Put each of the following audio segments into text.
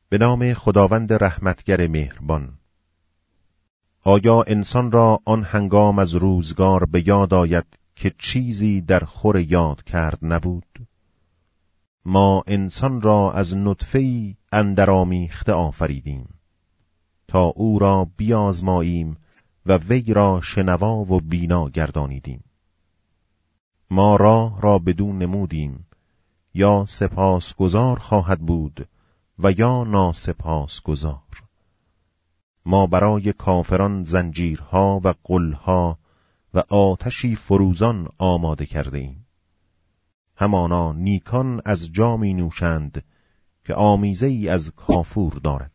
به نام خداوند رحمتگر مهربان. آیا انسان را آن هنگام از روزگار به یاد آید که چیزی در خور یاد کرد نبود؟ ما انسان را از نطفه‌ای اندرآمیخته آفریدیم تا او را بیازماییم و وی را شنوا و بینا گردانیدیم. ما راه را بدون نمودیم، یا سپاسگزار خواهد بود و یا ناسپاسگزار. ما برای کافران زنجیرها و غلها و آتشی فروزان آماده کرده ایم. همانا نیکان از جامی نوشند که آمیزه ای از کافور دارد،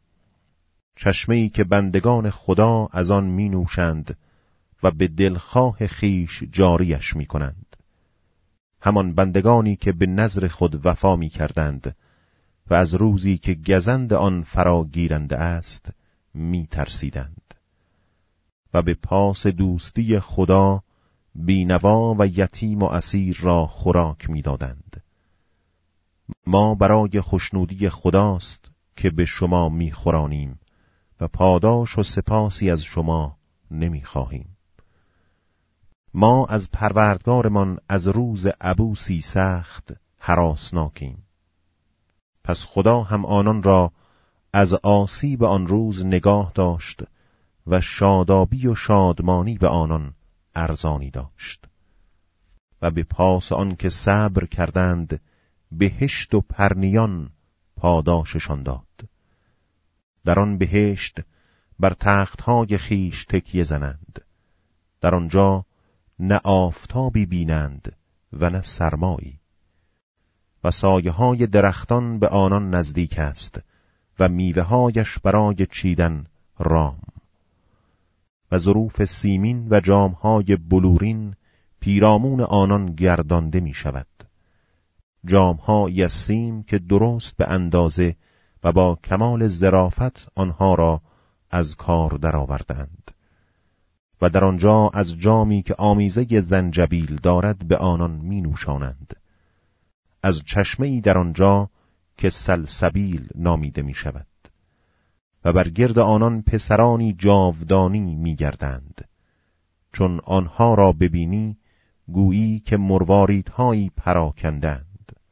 چشمه‌ای که بندگان خدا از آن می نوشند و به دلخواه خیش جاریش می کنند. همان بندگانی که به نذر خود وفا می کردند و از روزی که گزند آن فراگیرنده است می ترسیدند و به پاس دوستی خدا بینوا و یتیم و اسیر را خوراک می دادند. ما برای خوشنودی خداست که به شما می خورانیم و پاداش و سپاسی از شما نمی خواهیم. ما از پروردگارمان از روز عبوسی سخت هراسناکیم. پس خدا هم آنان را از آسیب آن روز نگاه داشت و شادابی و شادمانی به آنان ارزانی داشت و به پاس آن که صبر کردند بهشت و پرنیان پاداششان داد. در آن بهشت بر تختهای خیش تکیه زنند، در آنجا نه آفتابی بینند و نه سرمایی، و سایه های درختان به آنان نزدیک است و میوه هایش برای چیدن رام، و ظروف سیمین و جام های بلورین پیرامون آنان گردانده می شود. جام های از سیم که درست به اندازه و با کمال ظرافت آنها را از کار درآوردند، و در آنجا از جامی که آمیزه زنجبیل دارد به آنان می نوشانند، از چشمه‌ای در آنجا که سلسبیل نامیده می شود، و بر گرد آنان پسرانی جاودانی می گردند. چون آنها را ببینی گویی که مرواریدهایی پراکندند.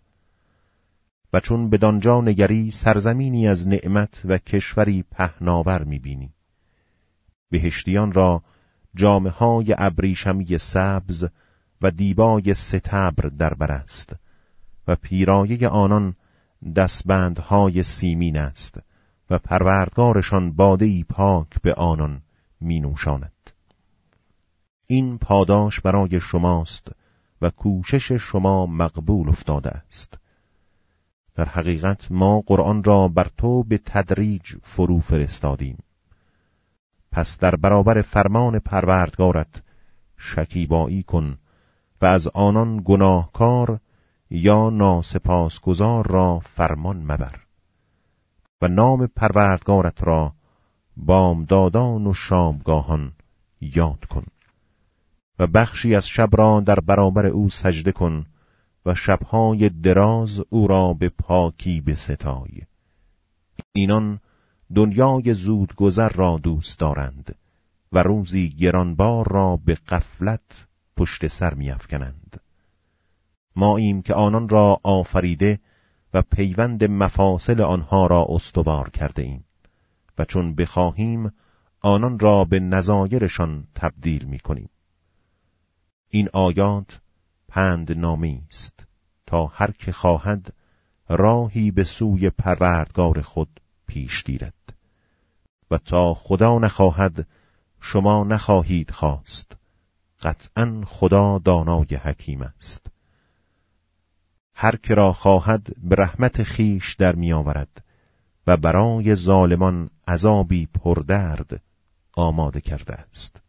و چون بدانجا نگری سرزمینی از نعمت و کشوری پهناور می بینی. بهشتیان را جامه های ابریشمی سبز و دیبای ستبر در بر است و پیرایه آنان دستبندهای سیمین است و پروردگارشان باده‌ای پاک به آنان می نوشاند. این پاداش برای شماست و کوشش شما مقبول افتاده است. در حقیقت ما قرآن را بر تو به تدریج فرو فرستادیم. پس در برابر فرمان پروردگارت شکیبایی کن و از آنان گناهکار یا ناسپاسگزار را فرمان مبر و نام پروردگارت را بامدادان و شامگاهان یاد کن و بخشی از شب را در برابر او سجده کن و شبهای دراز او را به پاکی بستای. اینان دنیای زود گذر را دوست دارند و روزی گرانبار را به غفلت پشت سر می‌افکنند. ماییم که آنان را آفریده و پیوند مفاصل آنها را استوار کرده ایم و چون بخواهیم آنان را به نظایرشان تبدیل می‌کنیم. این آیات پندنامی است تا هر که خواهد راهی به سوی پروردگار خود پیش گیرد و تا خدا نخواهد شما نخواهید خواست. قطعاً خدا دانای حکیم است. هر که را خواهد به رحمت خیش در می آورد و برای ظالمان عذابی پردرد آماده کرده است.